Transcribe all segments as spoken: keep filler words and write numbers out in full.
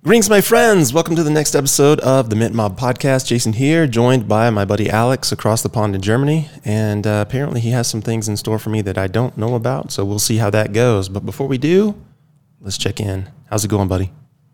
Greetings, my friends. Welcome to the next episode of the Mint Mob Podcast. Jason here, joined by my buddy Alex across the pond in Germany. And uh, apparently he has some things in store for me that I don't know about, so we'll see how that goes. But before we do, let's check in. How's it going, buddy?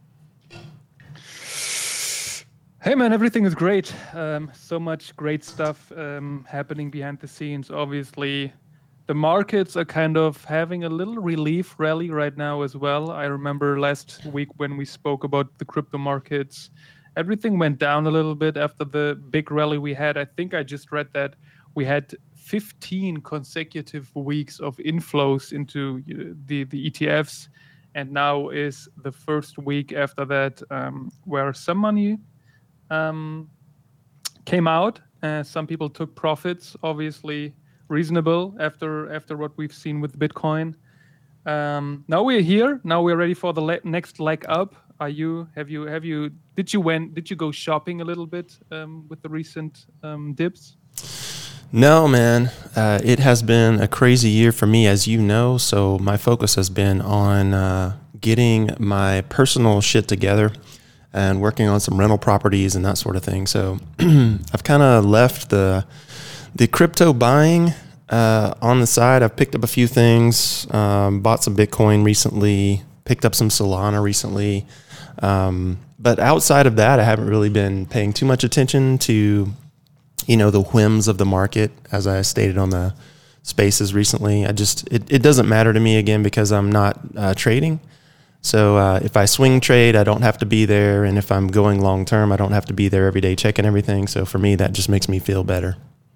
Hey, man, everything is great. Um, so much great stuff um, happening behind the scenes. Obviously, the markets are kind of having a little relief rally right now as well. I remember last week when we spoke about the crypto markets, everything went down a little bit after the big rally we had. I think I just read that we had fifteen consecutive weeks of inflows into uh, the, the E T Fs. And now is the first week after that um, where some money um, came out. Uh, some people took profits, obviously reasonable after after what we've seen with Bitcoin. Um, now we're here. Now we're ready for the le- next leg up. Are you? Have you? Have you? Did you went? Did you go shopping a little bit um, with the recent um, dips? No, man. Uh, it has been a crazy year for me, as you know. So my focus has been on uh, getting my personal shit together and working on some rental properties and that sort of thing. So I've kind of left the the crypto buying uh, on the side. I've picked up a few things, um, bought some Bitcoin recently, picked up some Solana recently. Um, but outside of that, I haven't really been paying too much attention to, you know, the whims of the market, as I stated on the spaces recently. I just, it, it doesn't matter to me again because I'm not uh, trading. So uh, if I swing trade, I don't have to be there. And if I'm going long term, I don't have to be there every day checking everything. So for me, that just makes me feel better.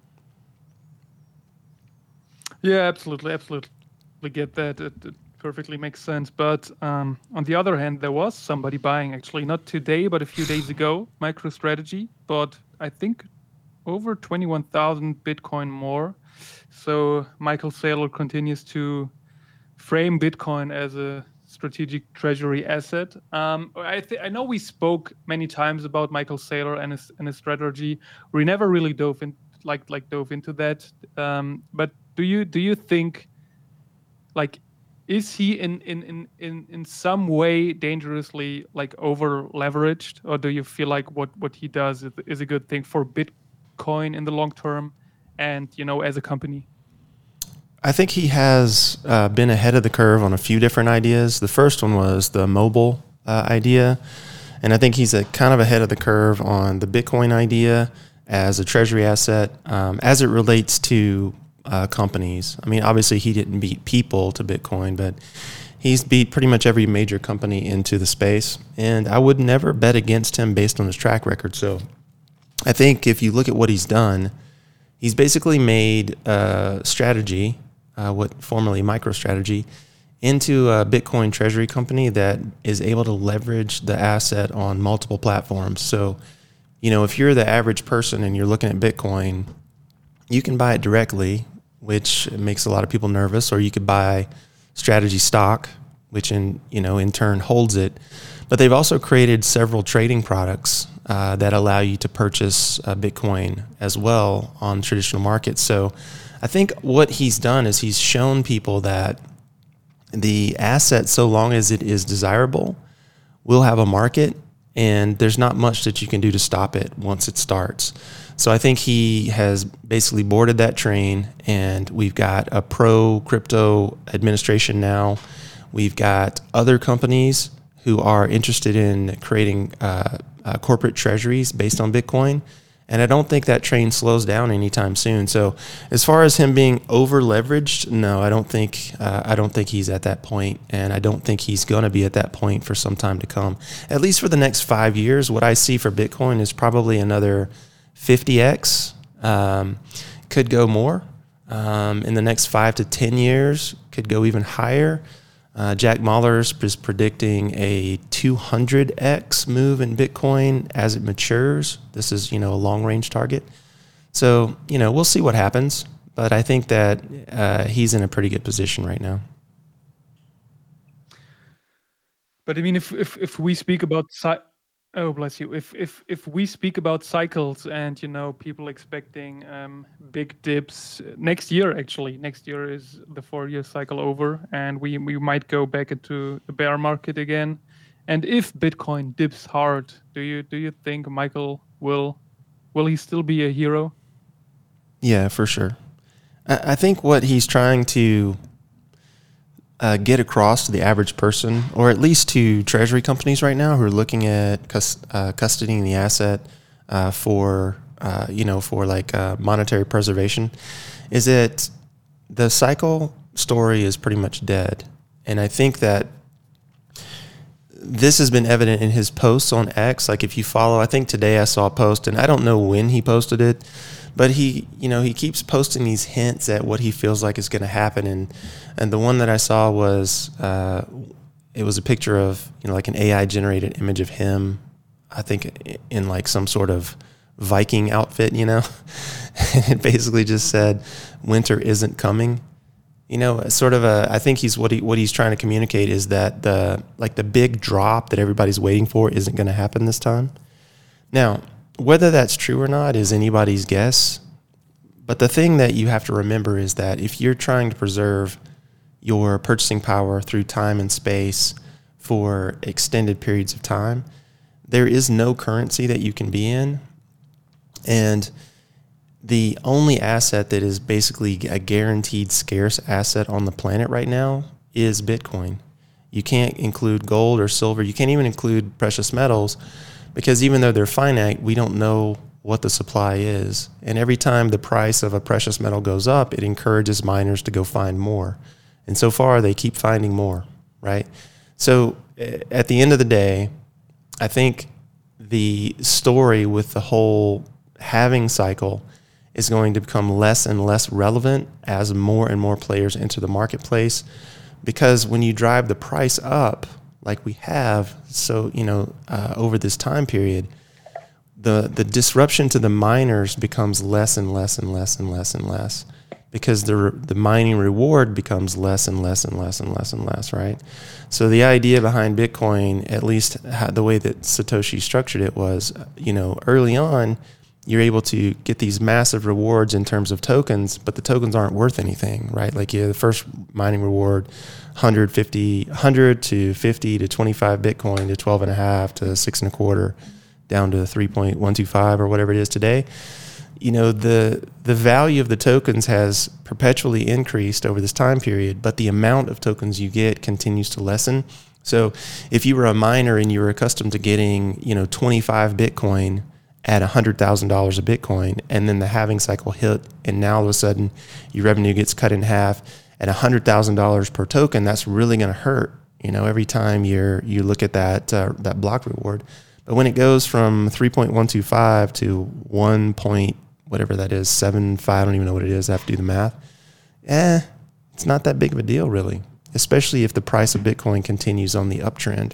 Yeah, absolutely, absolutely get that. It, it perfectly makes sense. But um, on the other hand, there was somebody buying, actually, not today, but a few days ago. MicroStrategy bought, I think, over twenty-one thousand Bitcoin more. So Michael Saylor continues to frame Bitcoin as a strategic treasury asset. Um, I, th- I know we spoke many times about Michael Saylor and his, and his strategy. We never really dove in, like like dove into that. Um, but do you do you think, like, is he in in, in, in in some way dangerously like over leveraged, or do you feel like what, what he does is, is a good thing for Bitcoin in the long term, and you know as a company? I think he has uh, been ahead of the curve on a few different ideas. The first one was the mobile uh, idea. And I think he's a kind of ahead of the curve on the Bitcoin idea as a treasury asset um, as it relates to uh, companies. I mean, obviously he didn't beat people to Bitcoin, but he's beat pretty much every major company into the space. And I would never bet against him based on his track record. So I think if you look at what he's done, he's basically made a strategy, Uh, what formerly MicroStrategy, into a Bitcoin treasury company that is able to leverage the asset on multiple platforms. So, you know, if you're the average person and you're looking at Bitcoin, you can buy it directly, which makes a lot of people nervous, or you could buy strategy stock, which in, you know, in turn holds it. But they've also created several trading products uh, that allow you to purchase uh, Bitcoin as well on traditional markets. So I think what he's done is he's shown people that the asset, so long as it is desirable, will have a market, and there's not much that you can do to stop it once it starts. So I think he has basically boarded that train, and we've got a pro crypto administration now. We've got other companies who are interested in creating uh, uh, corporate treasuries based on Bitcoin. And I don't think that train slows down anytime soon. So, as far as him being over leveraged, no, I don't think uh, I don't think he's at that point, and I don't think he's going to be at that point for some time to come. At least for the next five years, what I see for Bitcoin is probably another fifty x. Um, could go more um, in the next five to ten years. Could go even higher. Uh, Jack Mallers is predicting a two hundred x move in Bitcoin as it matures. This is, you know, a long-range target. So, you know, we'll see what happens. But I think that uh, he's in a pretty good position right now. But I mean, if if, if we speak about cy- oh bless you, if if if we speak about cycles and you know people expecting um, big dips next year, actually next year is the four-year cycle over, and we we might go back into the bear market again. And if Bitcoin dips hard, do you do you think Michael will will he still be a hero? Yeah, for sure. I, I think what he's trying to uh, get across to the average person, or at least to treasury companies right now who are looking at cus- uh, custodying the asset uh, for uh, you know for like uh, monetary preservation, is that the cycle story is pretty much dead. And I think that this has been evident in his posts on X. Like if you follow, I think today I saw a post, and I don't know when he posted it, but he, you know, he keeps posting these hints at what he feels like is going to happen. And and the one that I saw was uh, it was a picture of, you know, like an A I generated image of him, I think in like some sort of Viking outfit, you know, and it basically just said, "Winter isn't coming." You know, sort of a. I think he's what he what he's trying to communicate is that the like the big drop that everybody's waiting for isn't going to happen this time. Now, whether that's true or not is anybody's guess. But the thing that you have to remember is that if you're trying to preserve your purchasing power through time and space for extended periods of time, there is no currency that you can be in, and the only asset that is basically a guaranteed scarce asset on the planet right now is Bitcoin. You can't include gold or silver. You can't even include precious metals because even though they're finite, we don't know what the supply is. And every time the price of a precious metal goes up, it encourages miners to go find more. And so far, they keep finding more, right? So at the end of the day, I think the story with the whole halving cycle is going to become less and less relevant as more and more players enter the marketplace. Because when you drive the price up, like we have, so, you know, uh, over this time period, the, the disruption to the miners becomes less and less and less and less and less because the, the mining reward becomes less and less and less and less and less, right? So the idea behind Bitcoin, at least the way that Satoshi structured it was, you know, early on, you're able to get these massive rewards in terms of tokens, but the tokens aren't worth anything, right? Like yeah, the first mining reward, one hundred fifty, one hundred to fifty to twenty-five Bitcoin to twelve and a half to six and a quarter, down to three point one two five or whatever it is today. You know, the the value of the tokens has perpetually increased over this time period, but the amount of tokens you get continues to lessen. So if you were a miner and you were accustomed to getting, you know, twenty-five Bitcoin at one hundred thousand dollars a Bitcoin, and then the halving cycle hit, and now all of a sudden your revenue gets cut in half at one hundred thousand dollars per token, that's really going to hurt, you know, every time you're, you look at that uh, that block reward. But when it goes from three point one two five to one point, whatever that is, seven five, I don't even know what it is, I have to do the math, eh, it's not that big of a deal really, especially if the price of Bitcoin continues on the uptrend.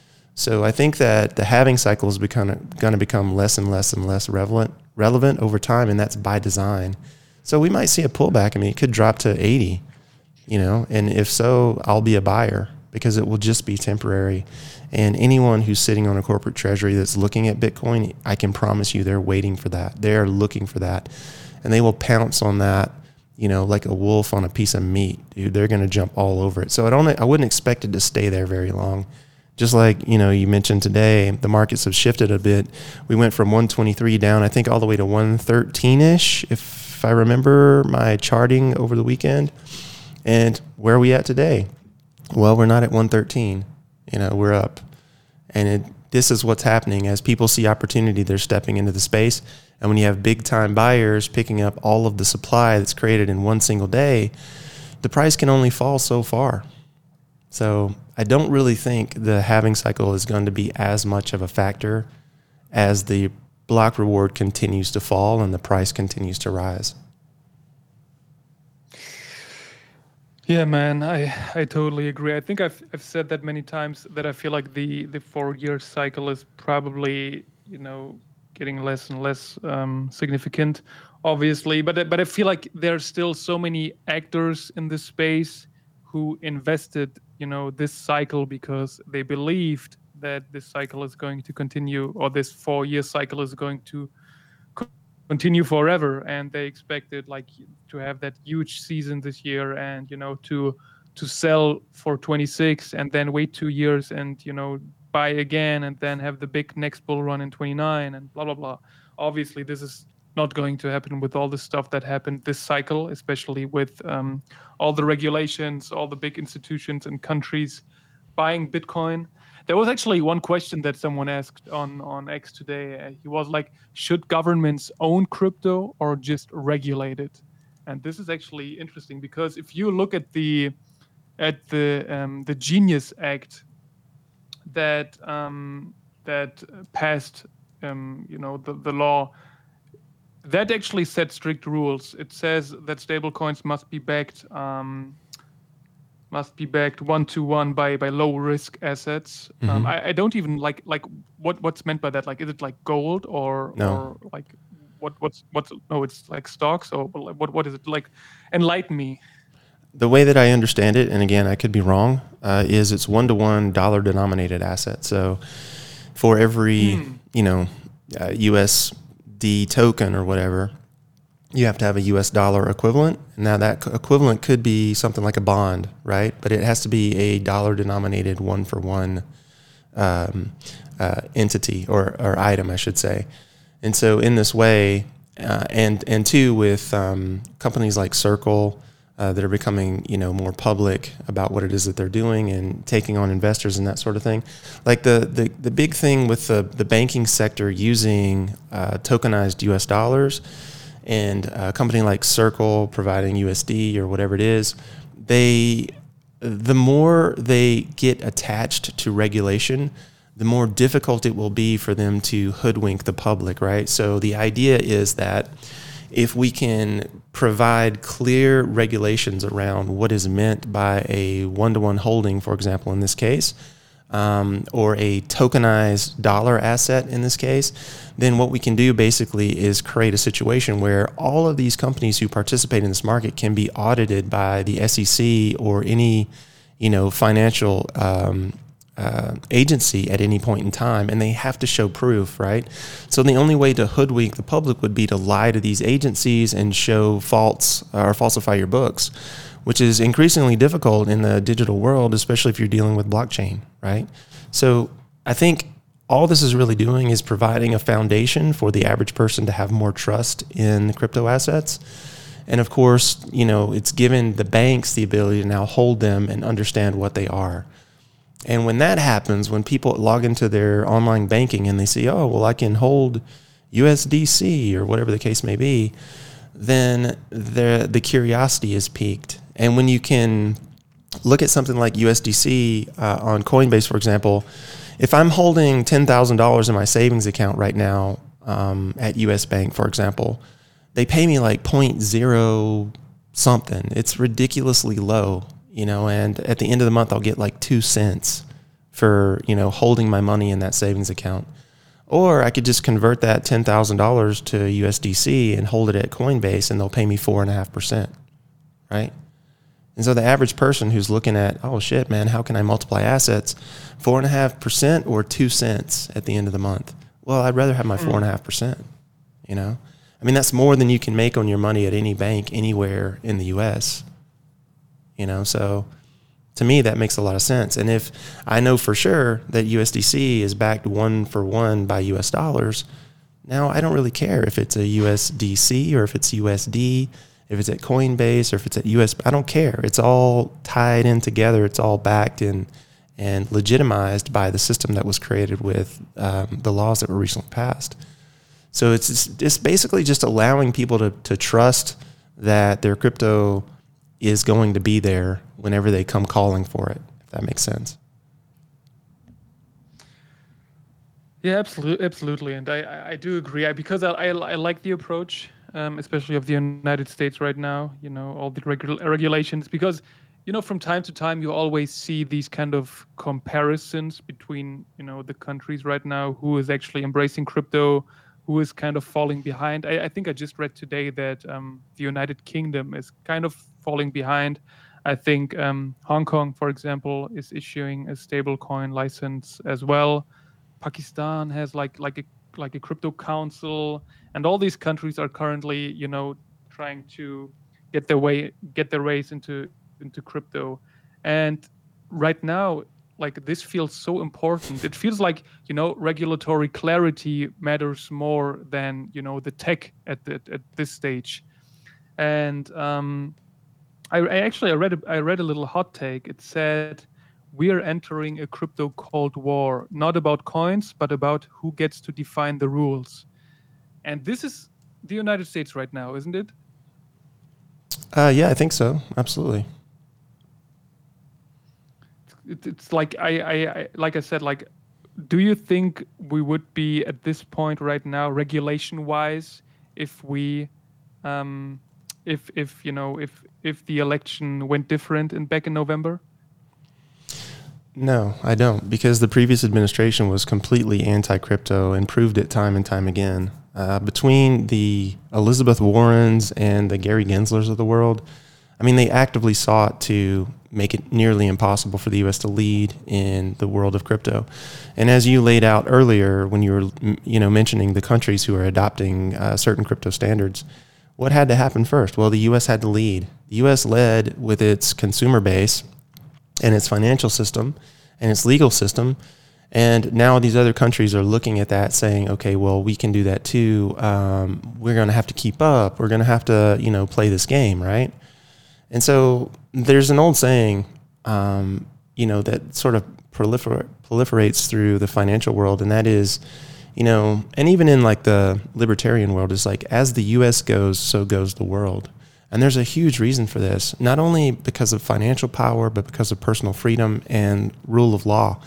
So I think that the halving cycle is going to become less and less and less relevant relevant over time, and that's by design. So we might see a pullback. I mean, it could drop to eighty, you know, and if so, I'll be a buyer because it will just be temporary. And anyone who's sitting on a corporate treasury that's looking at Bitcoin, I can promise you they're waiting for that. They're looking for that, and they will pounce on that, you know, like a wolf on a piece of meat, dude. They're going to jump all over it. So I don't, I wouldn't expect it to stay there very long. Just like, you know, you mentioned today, the markets have shifted a bit. We went from one twenty-three down, I think, all the way to one thirteen-ish, if I remember my charting over the weekend. And where are we at today? Well, we're not at one thirteen. You know, we're up. And it, this is what's happening. As people see opportunity, they're stepping into the space. And when you have big-time buyers picking up all of the supply that's created in one single day, the price can only fall so far. So I don't really think the halving cycle is going to be as much of a factor as the block reward continues to fall and the price continues to rise. Yeah, man, I, I totally agree. I think I've I've said that many times that I feel like the the four year cycle is probably, you know, getting less and less um, significant, obviously. But but I feel like there's still so many actors in this space who invested, you know, this cycle because they believed that this cycle is going to continue, or this four year cycle is going to continue forever, and they expected like to have that huge season this year, and you know to to sell for twenty-six and then wait two years and you know buy again and then have the big next bull run in twenty-nine and blah blah blah. Obviously, this is not going to happen with all the stuff that happened this cycle, especially with um, all the regulations, all the big institutions and countries buying Bitcoin. There was actually one question that someone asked on, on X today. Uh, he was like, should governments own crypto or just regulate it? And this is actually interesting because if you look at the at the um, the Genius Act that um, that passed, um, you know, the, the law, that actually set strict rules. It says that stablecoins must be backed um, must be backed one to one by by low risk assets. Mm-hmm. Um, I, I don't even like like what what's meant by that. Like, is it like gold or No. or like what what's what's no? It's like stocks or what what is it like? Enlighten me. The way that I understand it, and again, I could be wrong, uh, is it's one to one dollar denominated asset. So for every mm. you know uh, U S D token or whatever, you have to have a U S dollar equivalent. Now that equivalent could be something like a bond, right? But it has to be a dollar denominated one for one um, uh, entity or, or item, I should say. And so in this way, uh, and and two, with um, companies like Circle uh, that are becoming, you know, more public about what it is that they're doing and taking on investors and that sort of thing. Like the the, the big thing with the, the banking sector using uh, tokenized U S dollars, and a company like Circle providing U S D or whatever it is, they, the more they get attached to regulation, the more difficult it will be for them to hoodwink the public, right? So the idea is that if we can provide clear regulations around what is meant by a one-to-one holding, for example, in this case, um, or a tokenized dollar asset in this case, then what we can do basically is create a situation where all of these companies who participate in this market can be audited by the S E C or any, you know, financial um, uh, agency at any point in time, and they have to show proof, right? So the only way to hoodwink the public would be to lie to these agencies and show false or falsify your books, which is increasingly difficult in the digital world, especially if you're dealing with blockchain, right? So I think all this is really doing is providing a foundation for the average person to have more trust in crypto assets. And of course, you know, it's given the banks the ability to now hold them and understand what they are. And when that happens, when people log into their online banking and they see, oh, well, I can hold U S D C or whatever the case may be, then the the curiosity is piqued. And when you can look at something like U S D C uh, on Coinbase, for example, if I'm holding ten thousand dollars in my savings account right now um, at U S Bank, for example, they pay me like zero point zero something. It's ridiculously low, you know, and at the end of the month, I'll get like two cents for, you know, holding my money in that savings account. Or I could just convert that ten thousand dollars to U S D C and hold it at Coinbase, and they'll pay me four point five percent, right? And so the average person who's looking at, oh shit, man, how can I multiply assets? four point five percent or two cents at the end of the month? Well, I'd rather have my four point five percent, you know? I mean, that's more than you can make on your money at any bank anywhere in the U S, you know? So to me, that makes a lot of sense. And if I know for sure that U S D C is backed one for one by U S dollars, now I don't really care if it's a U S D C or if it's U S D, if it's at Coinbase or if it's at U S, I don't care. It's all tied in together. It's all backed in and legitimized by the system that was created with um, the laws that were recently passed. So it's it's basically just allowing people to, to trust that their crypto is going to be there whenever they come calling for it, if that makes sense. Yeah, absolutely, absolutely, and I, I do agree I, because I, I I like the approach, um, especially of the United States right now. You know, all the regu- regulations, because you know from time to time you always see these kind of comparisons between you know the countries right now, who is actually embracing crypto, who is kind of falling behind. I, I think I just read today that um, the United Kingdom is kind of falling behind. I think um, Hong Kong, for example, is issuing a stablecoin license as well. Pakistan has like like a like a crypto council, and all these countries are currently, you know, trying to get their way get their ways into into crypto. And right now, like this feels so important. It feels like, you know, regulatory clarity matters more than, you know, the tech at the, at this stage. And um, I, I actually I read a, I read a little hot take. It said we are entering a crypto cold war, not about coins, but about who gets to define the rules. And this is the United States right now, isn't it? Uh, yeah, I think so. Absolutely. It, it's like I, I, I like I said, like, do you think we would be at this point right now, regulation-wise, if we, um, if if you know, if if the election went different in back in November? No, I don't, because the previous administration was completely anti-crypto and proved it time and time again. Uh, between the Elizabeth Warrens and the Gary Genslers of the world, I mean, they actively sought to make it nearly impossible for the U S to lead in the world of crypto. And as you laid out earlier, when you were, you know, mentioning the countries who are adopting uh, certain crypto standards, what had to happen first? Well, the U S had to lead. The U S led with its consumer base and its financial system and its legal system. And now these other countries are looking at that saying, okay, well, we can do that too. Um, we're going to have to keep up. We're going to have to, you know, play this game, right? And so there's an old saying, um, you know, that sort of prolifer- proliferates through the financial world. And that is, you know, and even in like the libertarian world, is like, as the U S goes, so goes the world. And there's a huge reason for this, not only because of financial power, but because of personal freedom and rule of law.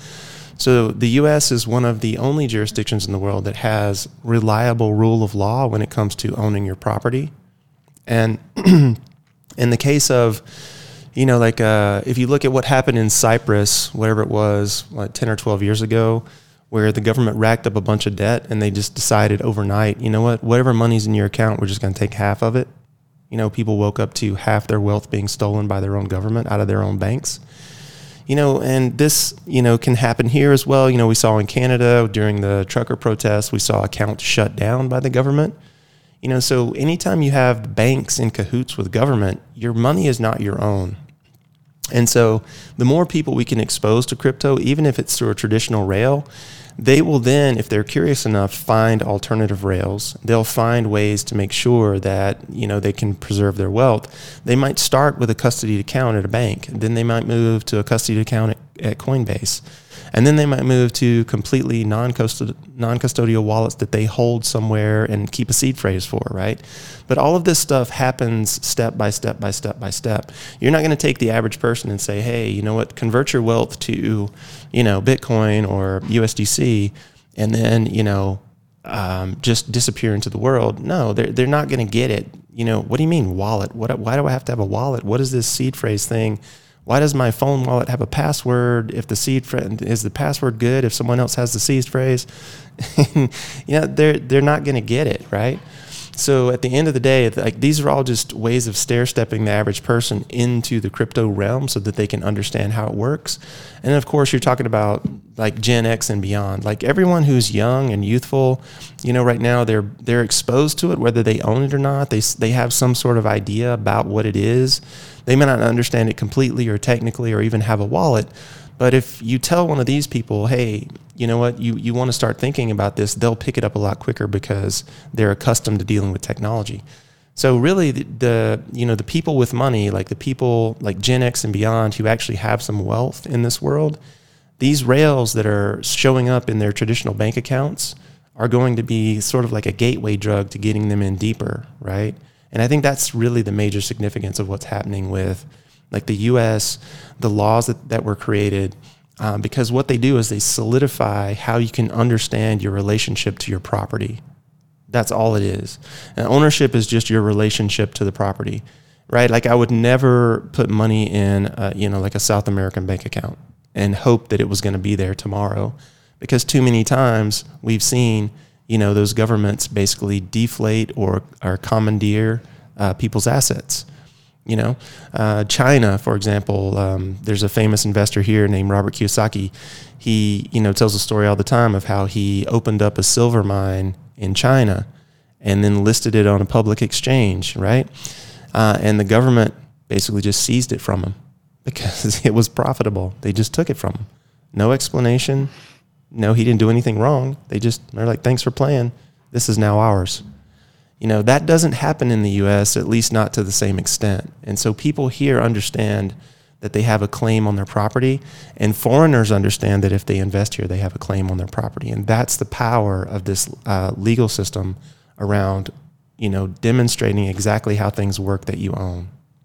So the U S is one of the only jurisdictions in the world that has reliable rule of law when it comes to owning your property. And in the case of, you know, like uh, if you look at what happened in Cyprus, whatever it was, like ten or twelve years ago, where the government racked up a bunch of debt and they just decided overnight, you know what, whatever money's in your account, we're just going to take half of it. You know, people woke up to half their wealth being stolen by their own government out of their own banks. You know, and this, you know, can happen here as well. You know, we saw in Canada during the trucker protests, we saw accounts shut down by the government. You know, so anytime you have banks in cahoots with government, your money is not your own. And so the more people we can expose to crypto, even if it's through a traditional rail, they will then, if they're curious enough, find alternative rails. They'll find ways to make sure that, you know, they can preserve their wealth. They might start with a custodied account at a bank. Then they might move to a custodied account at, at Coinbase. And then they might move to completely non-custod- non-custodial wallets that they hold somewhere and keep a seed phrase for, right? But all of this stuff happens step by step by step by step. You're not going to take the average person and say, hey, you know what, convert your wealth to, you know, Bitcoin or U S D C, and then, you know, um, just disappear into the world. No, they're, they're not going to get it. You know, what do you mean wallet? What? Why do I have to have a wallet? What is this seed phrase thing? Why does my phone wallet have a password? If the seed phrase, is the password good if someone else has the seed phrase? You know, they're they're not going to get it, right? So at the end of the day, like, these are all just ways of stair-stepping the average person into the crypto realm so that they can understand how it works. And of course, you're talking about like Gen X and beyond. Like, everyone who's young and youthful, you know, right now they're they're exposed to it, whether they own it or not. They they have some sort of idea about what it is. They may not understand it completely or technically or even have a wallet. But if you tell one of these people, hey, you know what, you, you want to start thinking about this, they'll pick it up a lot quicker because they're accustomed to dealing with technology. So really, the, the you know the people with money, like the people like Gen X and beyond who actually have some wealth in this world, these rails that are showing up in their traditional bank accounts are going to be sort of like a gateway drug to getting them in deeper, right? And I think that's really the major significance of what's happening with like the U S, the laws that, that were created, um, because what they do is they solidify how you can understand your relationship to your property. That's all it is. And ownership is just your relationship to the property, right? Like, I would never put money in, a, you know, like a South American bank account and hope that it was going to be there tomorrow, because too many times we've seen, you know, those governments basically deflate or, or commandeer uh, people's assets. You know, uh, China, for example, um, there's a famous investor here named Robert Kiyosaki. He, you know, tells a story all the time of how he opened up a silver mine in China and then listed it on a public exchange, right? Uh, and the government basically just seized it from him because it was profitable. They just took it from him. No explanation. No, he didn't do anything wrong. They just, they're like, thanks for playing. This is now ours. You know, that doesn't happen in the U S, at least not to the same extent. And so people here understand that they have a claim on their property, and foreigners understand that if they invest here, they have a claim on their property. And that's the power of this uh, legal system around, you know, demonstrating exactly how things work that you own.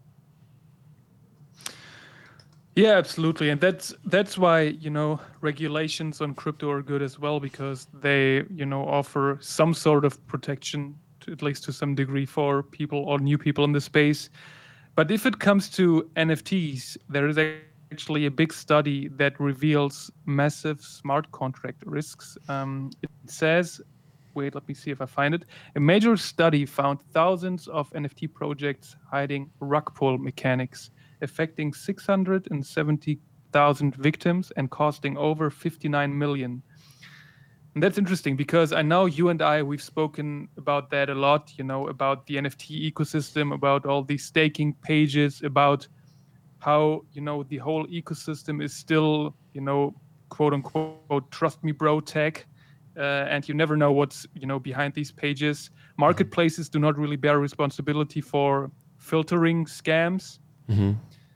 Yeah, absolutely. And that's that's why, you know, regulations on crypto are good as well, because they, you know, offer some sort of protection, to, at least to some degree, for people or new people in the space. But if it comes to N F Ts, there is actually a big study that reveals massive smart contract risks. Um, it says, wait, let me see if I find it. A major study found thousands of N F T projects hiding rug pull mechanics, affecting six hundred seventy thousand victims and costing over fifty-nine million. And that's interesting because I know you and I, we've spoken about that a lot, you know, about the N F T ecosystem, about all these staking pages, about how, you know, the whole ecosystem is still, you know, quote unquote, trust me, bro tech. Uh, and you never know what's, you know, behind these pages. Marketplaces do not really bear responsibility for filtering scams. Mm-hmm.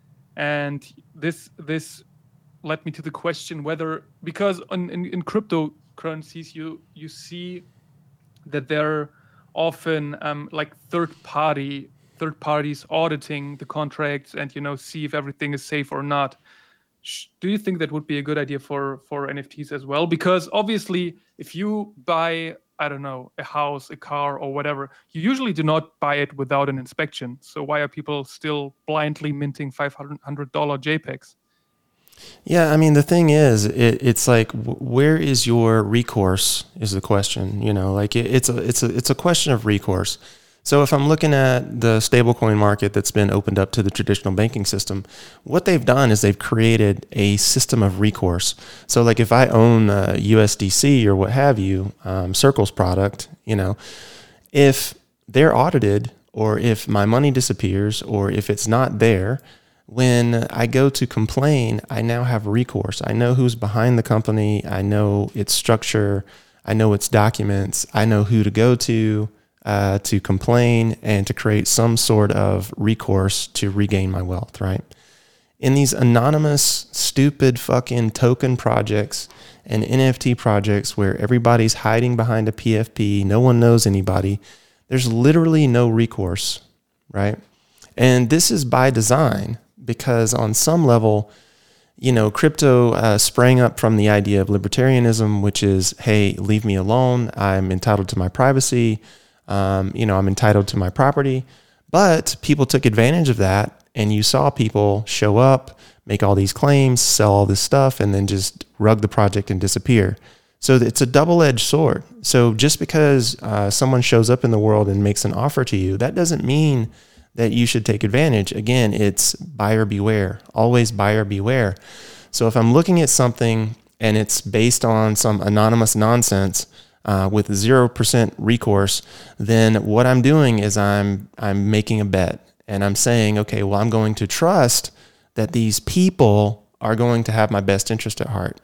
And this this led me to the question whether, because on, in, in cryptocurrencies, you you see that they're often um, like third party third parties auditing the contracts and, you know, see if everything is safe or not. Do you think that would be a good idea for for N F Ts as well? Because obviously, if you buy, I don't know, a house, a car, or whatever, you usually do not buy it without an inspection. So why are people still blindly minting five hundred dollars JPEGs? Yeah, I mean, the thing is, it, it's like, where is your recourse is the question. You know, like it, it's a it's a it's a question of recourse. So if I'm looking at the stablecoin market that's been opened up to the traditional banking system, what they've done is they've created a system of recourse. So like if I own uh, U S D C or what have you, um, Circle's product, you know, if they're audited or if my money disappears or if it's not there, when I go to complain, I now have recourse. I know who's behind the company. I know its structure. I know its documents. I know who to go to. Uh, to complain and to create some sort of recourse to regain my wealth, right? In these anonymous, stupid fucking token projects and N F T projects where everybody's hiding behind a P F P, no one knows anybody, there's literally no recourse, right? And this is by design because on some level, you know, crypto uh, sprang up from the idea of libertarianism, which is, hey, leave me alone. I'm entitled to my privacy. Um, you know, I'm entitled to my property, but people took advantage of that, and you saw people show up, make all these claims, sell all this stuff, and then just rug the project and disappear. So it's a double-edged sword. So just because uh, someone shows up in the world and makes an offer to you, that doesn't mean that you should take advantage. Again, it's buyer beware, always buyer beware. So if I'm looking at something and it's based on some anonymous nonsense, Uh, with zero percent recourse, then what I'm doing is I'm I'm making a bet, and I'm saying, okay, well, I'm going to trust that these people are going to have my best interest at heart.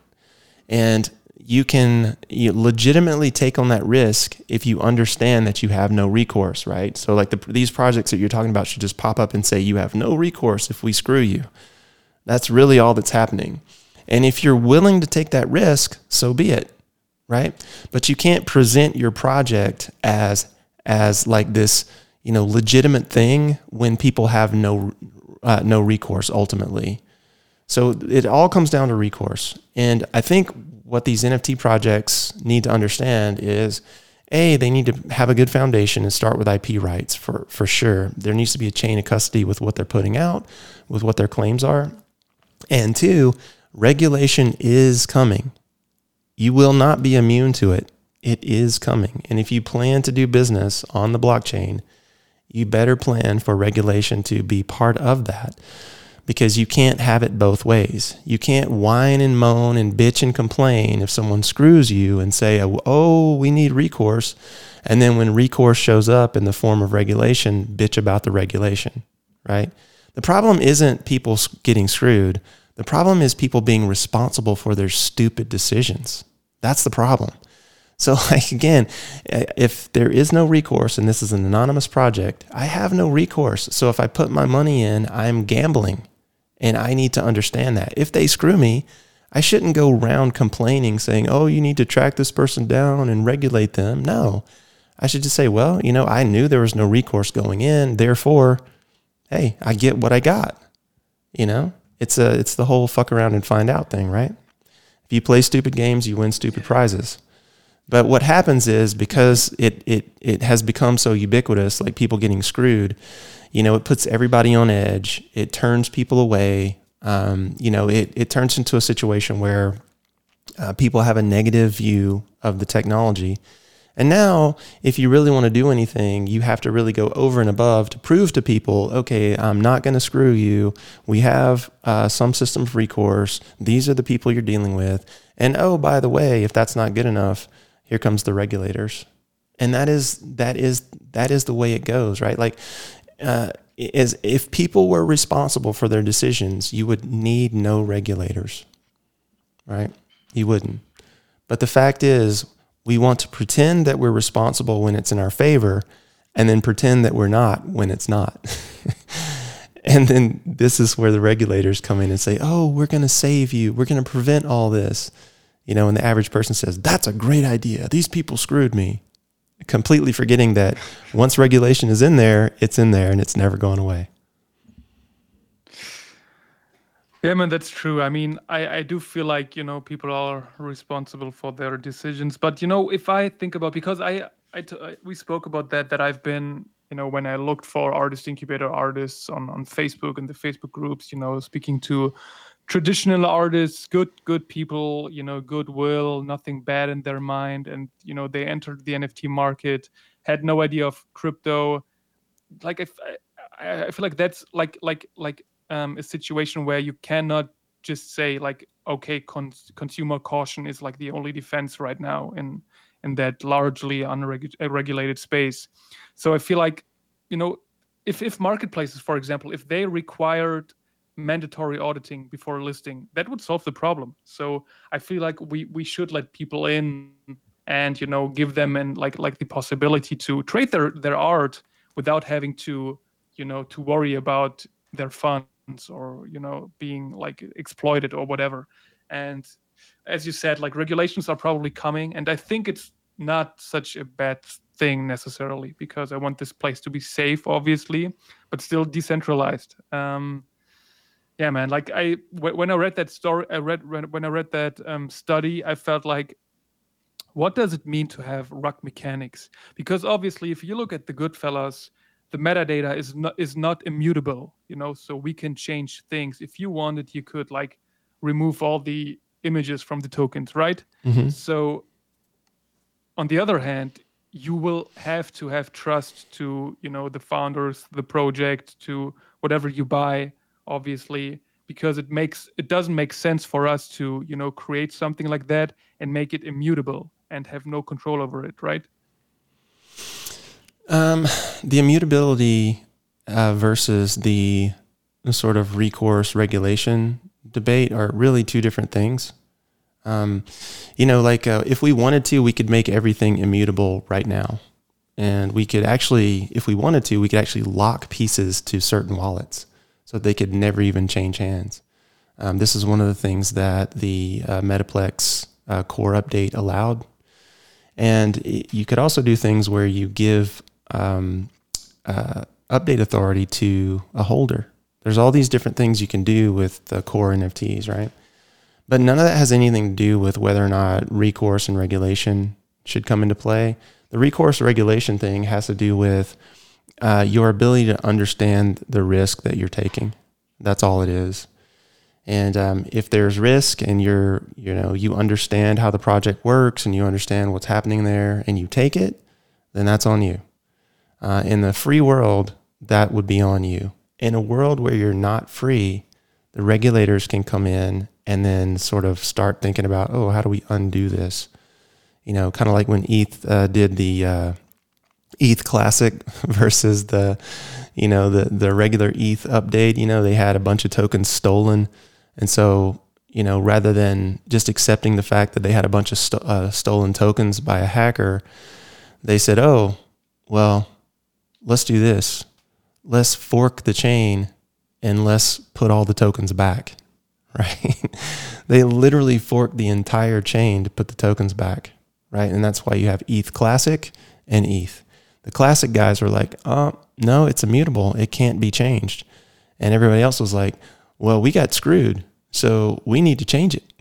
And you can you legitimately take on that risk if you understand that you have no recourse, right? So like the, these projects that you're talking about should just pop up and say, you have no recourse if we screw you. That's really all that's happening. And if you're willing to take that risk, so be it. Right? But you can't present your project as as like this, you know, legitimate thing when people have no uh, no recourse ultimately. So it all comes down to recourse. And I think what these N F T projects need to understand is, A, they need to have a good foundation and start with I P rights for, for sure. There needs to be a chain of custody with what they're putting out, with what their claims are. And two, regulation is coming. You will not be immune to it. It is coming. And if you plan to do business on the blockchain, you better plan for regulation to be part of that, because you can't have it both ways. You can't whine and moan and bitch and complain if someone screws you and say, oh, we need recourse. And then when recourse shows up in the form of regulation, bitch about the regulation, right? The problem isn't people getting screwed. The problem is people being responsible for their stupid decisions. That's the problem. So like, again, if there is no recourse and this is an anonymous project, I have no recourse. So if I put my money in, I'm gambling, and I need to understand that. If they screw me, I shouldn't go around complaining saying, oh, you need to track this person down and regulate them. No, I should just say, well, you know, I knew there was no recourse going in. Therefore, hey, I get what I got. You know, it's a, it's the whole fuck around and find out thing, right? If you play stupid games, you win stupid prizes. But what happens is, because it, it, it has become so ubiquitous, like people getting screwed, you know, it puts everybody on edge. It turns people away. Um, you know, it, it turns into a situation where uh, people have a negative view of the technology. And now, if you really want to do anything, you have to really go over and above to prove to people, okay, I'm not going to screw you. We have uh, some system of recourse. These are the people you're dealing with. And oh, by the way, if that's not good enough, here comes the regulators. And that is, that is, that is the way it goes, right? Like, uh, is if people were responsible for their decisions, you would need no regulators, right? You wouldn't. But the fact is, we want to pretend that we're responsible when it's in our favor, and then pretend that we're not when it's not. And then this is where the regulators come in and say, oh, we're going to save you. We're going to prevent all this. You know, and the average person says, that's a great idea. These people screwed me. Completely forgetting that once regulation is in there, it's in there and it's never going away. Yeah, man, that's true. I mean, I, I do feel like, you know, people are responsible for their decisions. But, you know, if I think about, because I, I, t- I we spoke about that, that I've been, you know, when I looked for artist incubator artists on, on Facebook and the Facebook groups, you know, speaking to traditional artists, good, good people, you know, goodwill, nothing bad in their mind. And, you know, they entered the N F T market, had no idea of crypto. Like, if I, I feel like that's like, like, like um, a situation where you cannot just say like, okay, con- consumer caution is like the only defense right now in, in that largely unregulated space. So I feel like, you know, if, if marketplaces, for example, if they required mandatory auditing before listing, that would solve the problem. So I feel like we we should let people in and, you know, give them and like like the possibility to trade their their art without having to, you know, to worry about their funds or, you know, being like exploited or whatever. And as you said, like regulations are probably coming, and I think it's not such a bad thing necessarily, because I want this place to be safe, obviously, but still decentralized. Um, Yeah, man. Like I, w- when I read that story, I read when I read that um, study, I felt like, what does it mean to have rug mechanics? Because obviously, if you look at the Goodfellas, the metadata is not is not immutable. You know, so we can change things. If you wanted, you could like remove all the images from the tokens, right? Mm-hmm. So, on the other hand, you will have to have trust to, you know, the founders, the project, to whatever you buy, obviously, because it makes it doesn't make sense for us to, you know, create something like that and make it immutable and have no control over it, right? Um, the immutability uh, versus the sort of recourse regulation debate are really two different things. Um, you know, like uh, if we wanted to, we could make everything immutable right now. And we could actually, if we wanted to, we could actually lock pieces to certain wallets so they could never even change hands. Um, this is one of the things that the uh, Metaplex uh, core update allowed. And it, you could also do things where you give um, uh, update authority to a holder. There's all these different things you can do with the core N F Ts, right? But none of that has anything to do with whether or not recourse and regulation should come into play. The recourse regulation thing has to do with uh, your ability to understand the risk that you're taking. That's all it is. And um, if there's risk and you're, you know, you understand how the project works and you understand what's happening there and you take it, then that's on you. Uh, in the free world, that would be on you. In a world where you're not free, the regulators can come in and then sort of start thinking about, oh, how do we undo this? You know, kind of like when E T H uh, did the uh, E T H Classic versus the, you know, the the regular E T H update. You know, they had a bunch of tokens stolen And so, you know, rather than just accepting the fact that they had a bunch of sto- uh, stolen tokens by a hacker, they said, oh, well, let's do this. Let's fork the chain and let's put all the tokens back, right? They literally forked the entire chain to put the tokens back, right? And that's why you have E T H Classic and E T H. The Classic guys were like, oh, no, it's immutable. It can't be changed. And everybody else was like, well, we got screwed, so we need to change it.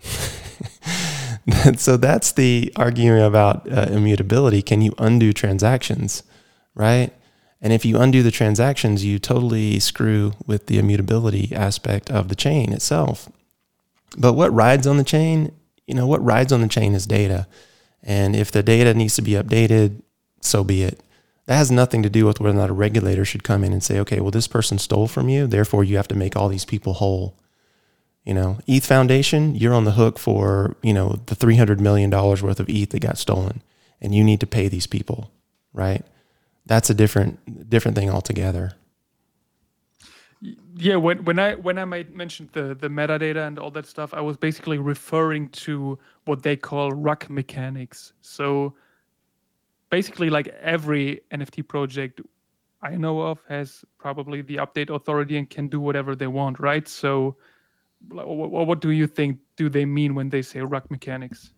So that's the argument about uh, immutability. Can you undo transactions, right? And if you undo the transactions, you totally screw with the immutability aspect of the chain itself. But what rides on the chain, you know, what rides on the chain is data. And if the data needs to be updated, so be it. That has nothing to do with whether or not a regulator should come in and say, okay, well, this person stole from you, therefore you have to make all these people whole. You know, E T H Foundation, you're on the hook for, you know, the three hundred million dollars worth of E T H that got stolen, and you need to pay these people, right? That's a different different thing altogether. Yeah, when when I when I made mentioned the the metadata and all that stuff, I was basically referring to what they call ruck mechanics. So basically, like every N F T project I know of has probably the update authority and can do whatever they want, right? So what, what do you think do they mean when they say ruck mechanics?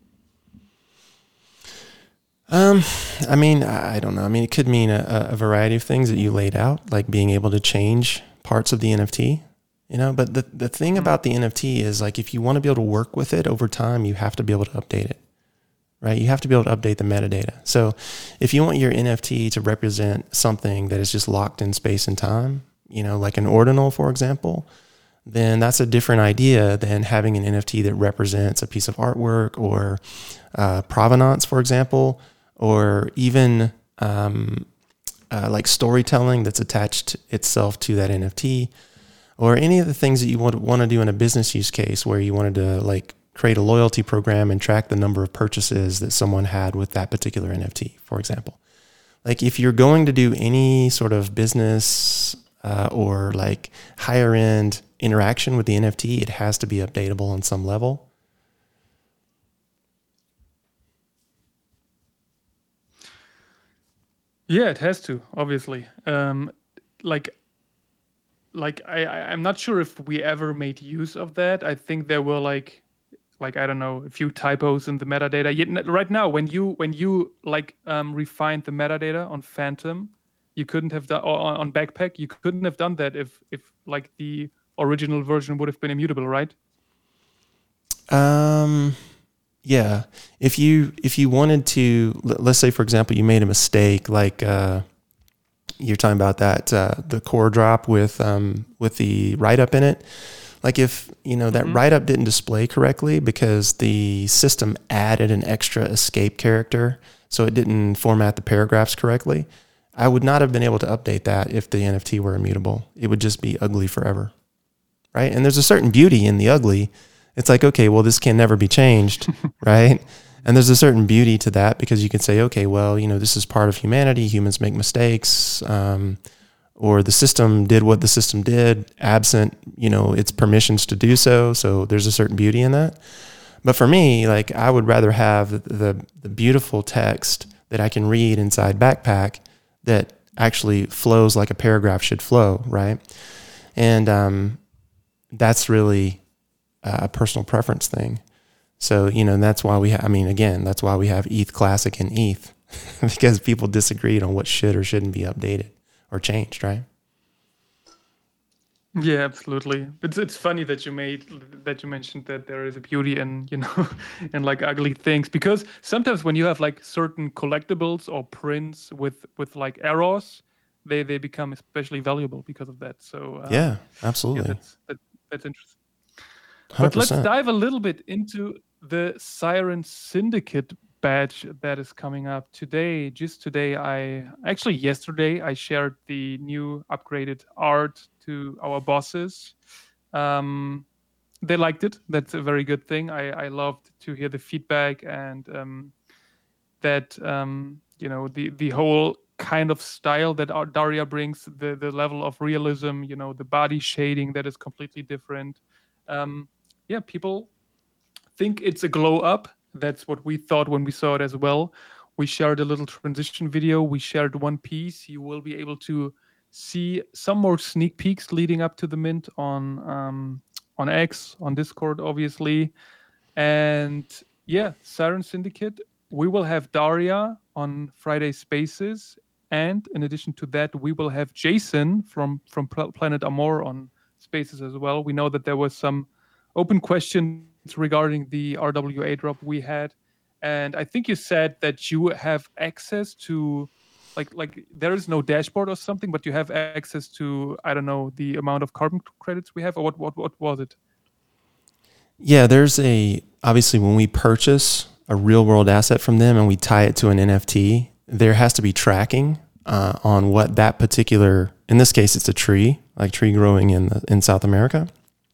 Um, I mean, I don't know. I mean, it could mean a, a variety of things that you laid out, like being able to change parts of the N F T, you know, but the, the thing about the N F T is like, if you want to be able to work with it over time, you have to be able to update it, right? You have to be able to update the metadata. So if you want your N F T to represent something that is just locked in space and time, you know, like an ordinal, for example, then that's a different idea than having an N F T that represents a piece of artwork or uh, provenance, for example, or even um, uh, like storytelling that's attached itself to that N F T, or any of the things that you want, want to do in a business use case where you wanted to like create a loyalty program and track the number of purchases that someone had with that particular N F T, for example. Like if you're going to do any sort of business uh, or like higher end interaction with the N F T, it has to be updatable on some level. Yeah, it has to, obviously. Um, like, like I, I, I'm not sure if we ever made use of that. I think there were like, like I don't know, a few typos in the metadata. Yet right now, when you when you like um, refined the metadata on Phantom, you couldn't have done or on on Backpack. You couldn't have done that if if like the original version would have been immutable, right? Um, yeah. If you if you wanted to, l- let's say for example, you made a mistake, like uh, you're talking about that uh, the core drop with um, with the write up in it. Like if you know that Mhm. write up didn't display correctly because the system added an extra escape character, so it didn't format the paragraphs correctly, I would not have been able to update that if the N F T were immutable. It would just be ugly forever, right? And there's a certain beauty in the ugly. It's like, okay, well, this can never be changed, right? And there's a certain beauty to that because you can say, okay, well, you know, this is part of humanity. Humans make mistakes, um, or the system did what the system did, absent, you know, its permissions to do so. So there's a certain beauty in that. But for me, like, I would rather have the, the, the beautiful text that I can read inside Backpack that actually flows like a paragraph should flow, right? And um, that's really a personal preference thing. So, you know, and that's why we have, I mean, again, that's why we have E T H Classic and E T H because people disagreed on what should or shouldn't be updated or changed, right? Yeah, absolutely. It's it's funny that you made that you mentioned that there is a beauty in, you know, in like ugly things because sometimes when you have like certain collectibles or prints with with like errors, they they become especially valuable because of that. So um, Yeah, yeah, absolutely. that's that, that's interesting. But let's one hundred percent. dive a little bit into the Siren Syndicate badge that is coming up today. Just today, I actually yesterday I shared the new upgraded art to our bosses. Um, they liked it. That's a very good thing. I, I loved to hear the feedback and um, that um, you know the the whole kind of style that our Daria brings, the the level of realism, you know, the body shading that is completely different. Um, yeah, people think it's a glow up. That's what we thought when we saw it as well. We shared a little transition video. We shared one piece. You will be able to see some more sneak peeks leading up to the mint on um, on X, on Discord, obviously. And yeah, Siren Syndicate. We will have Daria on Friday Spaces, and in addition to that, we will have Jason from from Pl- Planet Amor on Spaces as well. We know that there was some open questions regarding the R W A drop we had, and I think you said that you have access to, like like there is no dashboard or something, but you have access to, I don't know, the amount of carbon credits we have, or what what what was it? Yeah, there's a obviously when we purchase a real world asset from them and we tie it to an N F T, there has to be tracking uh, on what that particular, in this case, it's a tree, like tree growing in the, in South America.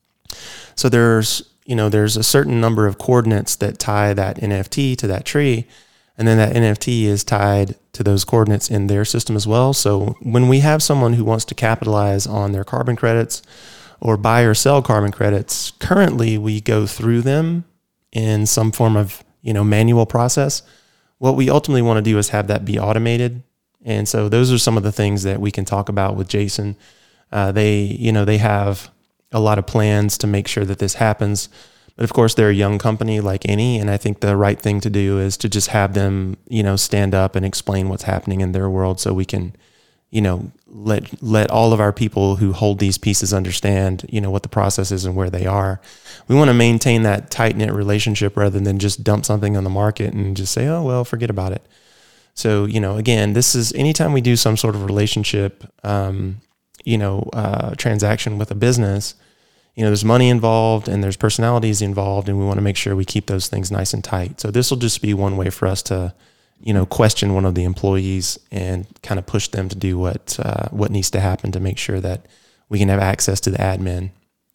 So there's you know there's a certain number of coordinates that tie that N F T to that tree, and then that N F T is tied to those coordinates in their system as well. So when we have someone who wants to capitalize on their carbon credits or buy or sell carbon credits, currently we go through them in some form of, you know, manual process. What we ultimately want to do is have that be automated. And so those are some of the things that we can talk about with Jason. Uh, they, you know, they have a lot of plans to make sure that this happens. But of course, they're a young company like any, and I think the right thing to do is to just have them, you know, stand up and explain what's happening in their world so we can, you know, let let all of our people who hold these pieces understand, you know, what the process is and where they are. We want to maintain that tight-knit relationship rather than just dump something on the market and just say, oh, well, forget about it. So, you know, again, this is anytime we do some sort of relationship, um, you know, uh, transaction with a business, you know, there's money involved and there's personalities involved, and we want to make sure we keep those things nice and tight. So this will just be one way for us to, you know, question one of the employees and kind of push them to do what uh, what needs to happen to make sure that we can have access to the admin.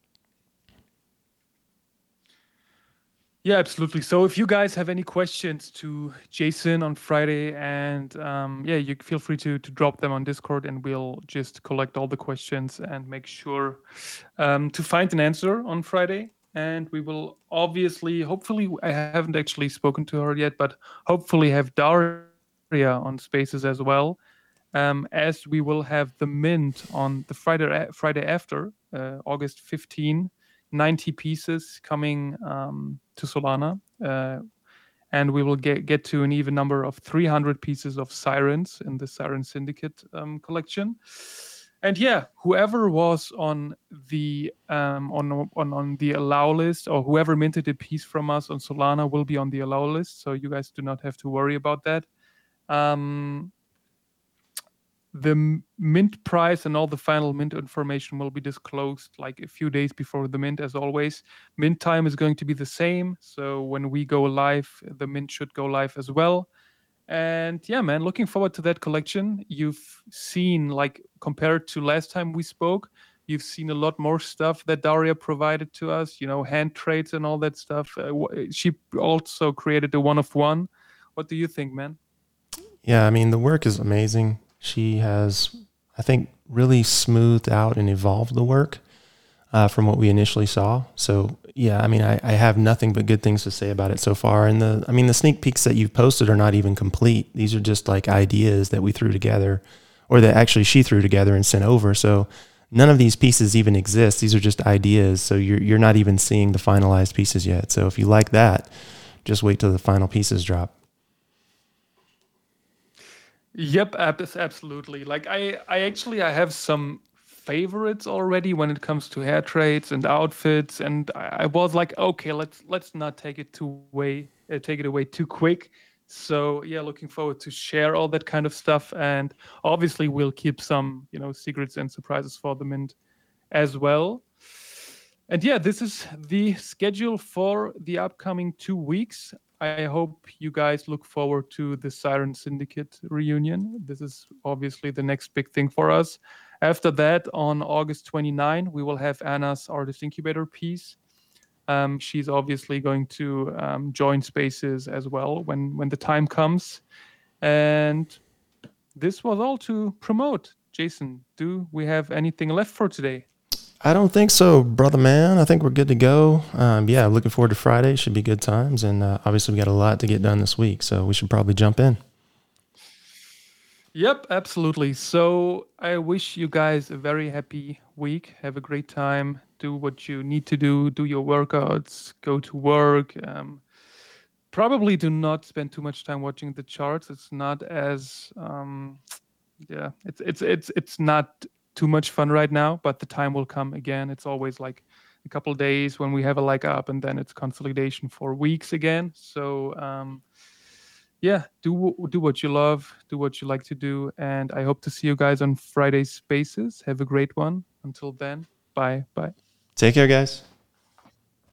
Yeah, absolutely. So if you guys have any questions to Jason on Friday, and um, yeah, you feel free to to drop them on Discord, and we'll just collect all the questions and make sure um, to find an answer on Friday. And we will obviously, hopefully, I haven't actually spoken to her yet, but hopefully have Daria on Spaces as well, um, as we will have the mint on the Friday Friday after, uh, August fifteenth. ninety pieces coming um, to Solana, uh, and we will get get to an even number of three hundred pieces of Sirens in the Siren Syndicate um, collection. And yeah, whoever was on the um, on on on the allow list, or whoever minted a piece from us on Solana, will be on the allow list. So you guys do not have to worry about that. Um, the mint price and all the final mint information will be disclosed like a few days before the mint, as always. Mint time is going to be the same, so when we go live, the mint should go live as well. And yeah, man, looking forward to that collection. You've seen, like, compared to last time we spoke, you've seen a lot more stuff that Daria provided to us, you know, hand trades and all that stuff. Uh, she also created the one of one. What do you think, man? Yeah, I mean, the work is amazing. She has, I think, really smoothed out and evolved the work uh, from what we initially saw. So yeah, I mean, I, I have nothing but good things to say about it so far. And the, I mean, the sneak peeks that you've posted are not even complete. These are just like ideas that we threw together, or that actually she threw together and sent over. So none of these pieces even exist. These are just ideas. So you're you're not even seeing the finalized pieces yet. So if you like that, just wait till the final pieces drop. Yep, absolutely. Like I, I actually I have some favorites already when it comes to hair trades and outfits, and I, I was like, okay, let's let's not take it too way, uh, take it away too quick. So yeah, looking forward to share all that kind of stuff, and obviously we'll keep some, you know, secrets and surprises for the mint as well. And yeah, this is the schedule for the upcoming two weeks. I hope you guys look forward to the Siren Syndicate reunion. This is obviously the next big thing for us. After that, on August twenty-ninth, we will have Anna's Artist Incubator piece. Um, she's obviously going to um, join Spaces as well when, when the time comes. And this was all to promote. Jason, do we have anything left for today? I don't think so, brother man. I think we're good to go. Um, yeah, looking forward to Friday. Should be good times. And uh, obviously, we got a lot to get done this week, so we should probably jump in. Yep, absolutely. So I wish you guys a very happy week. Have a great time. Do what you need to do. Do your workouts. Go to work. Um, probably do not spend too much time watching the charts. It's not as um, yeah. It's it's it's it's not too much fun right now. But the time will come again. It's always like a couple days when we have a leg up, and then it's consolidation for weeks again. So. Um, yeah, do do what you love, do what you like to do, and I hope to see you guys on Friday Spaces. Have a great one. Until then, bye bye. Take care, guys.